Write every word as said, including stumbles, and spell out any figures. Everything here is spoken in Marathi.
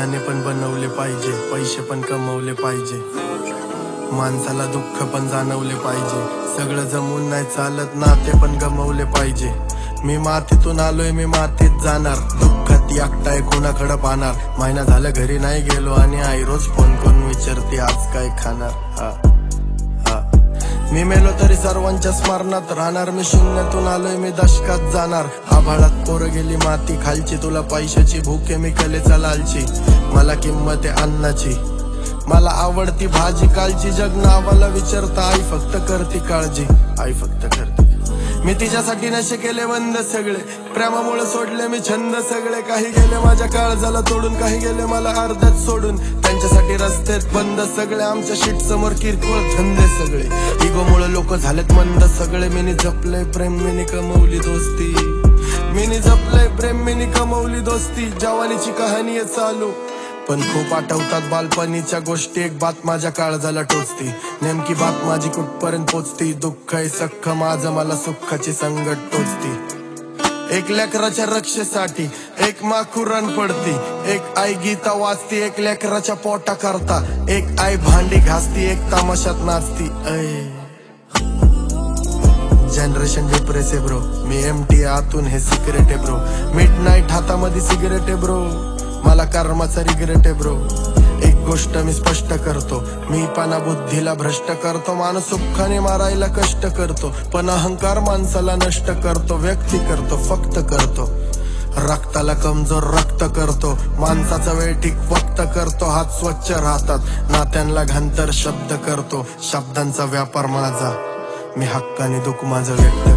गाणे पण बनवले पाहिजे, पैसे पण कमवले पाहिजे, माणसाला दुःख पण जाणवले पाहिजे, सगळं जमून नाही चालत नाते पण गमवले पाहिजे। मी मातीतून आलोय मी मातीत जाणार, दुःखात एकटाय कुणाकडे पाहणार, महिना झाला घरी नाही गेलो आणि आई रोज फोन करून विचारते आज काय खाणार। हा हा मी मेलो तरी सर्वांच्या स्मरणात राहणार, मी शून्यातून आलोय मी दशकात जाणार। आभाळात पोरं गेली माती खालची, तुला पैशाची भूक आहे मी कलेचा लालची, मला किंमत आहे अन्नाची, मला आवडती भाजी कालची, जग नावाला विचारता आई फक्त करती काळजी, आई फक्त करती। मी तिच्यासाठी नशे केले बंद सगळे, प्रेमामुळे सोडले मी छंद सगळे, काही गेले माझ्या काळजाला तोडून, काही गेले मला अर्ध्यात सोडून, त्यांच्यासाठी रस्त्यात बंद सगळे, आमच्या शीट समोर किरकोळ धंदे सगळे, इगोमुळे लोक झालेत मंद सगळे। मिनी जपलंय प्रेम मिनी कमवली दोस्ती, मिनी जपलंय प्रेम मिनी कमवली दोस्ती, जवानीची कहाणी आहे चालू पण खूप आठवतात बालपणीच्या गोष्टी, एक बात माझ्या काळजाला टोचती, नेमकी बात माझी कुठपर्यंत पोचती, दुःख आहे सख्ख माझं मला सुखाची संगत टोचती। एक लेकराच्या रक्षेसाठी एक माँ कुराण पडती, एक आई गीता वाचती, एक लेकराच्या पोटा करता, एक आई भांडी घासती, एक तमाशात नाचती। जनरेशन डिप्रेसिव्ह ब्रो, मी एमटी आतून हे सिक्रेट आहे ब्रो, मिड नाईट हातामध्ये सिगरेट आहे ब्रो, मला कर्माचा रिग्रेट आहे ब्रो। एक गोष्ट मी स्पष्ट करतो, मी पाना बुद्धीला भ्रष्ट करतो, माणूस सुखाने मारायला कष्ट करतो, पण अहंकार माणसाला नष्ट करतो, व्यक्ती करतो फक्त करतो, रक्ताला कमजोर रक्त करतो, माणसाचा वेळ ठीक वक्त करतो, हात स्वच्छ राहतात नात्यांना घांतर शब्द करतो, शब्दांचा व्यापार माझा, मी हक्काने दुःख माझं व्यक्त